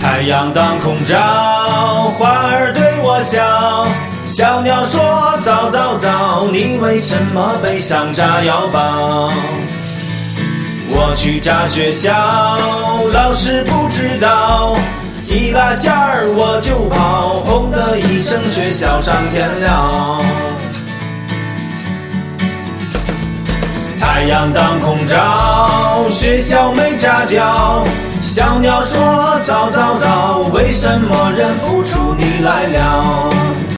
太阳当空照，花儿对我笑，小鸟说早早早，你为什么背上炸药包？我去炸学校，老师不知道，一拉线儿我就跑，轰的一声学校上天了。太阳当空照，学校没炸掉，小鸟说早早早，为什么认不出你来了？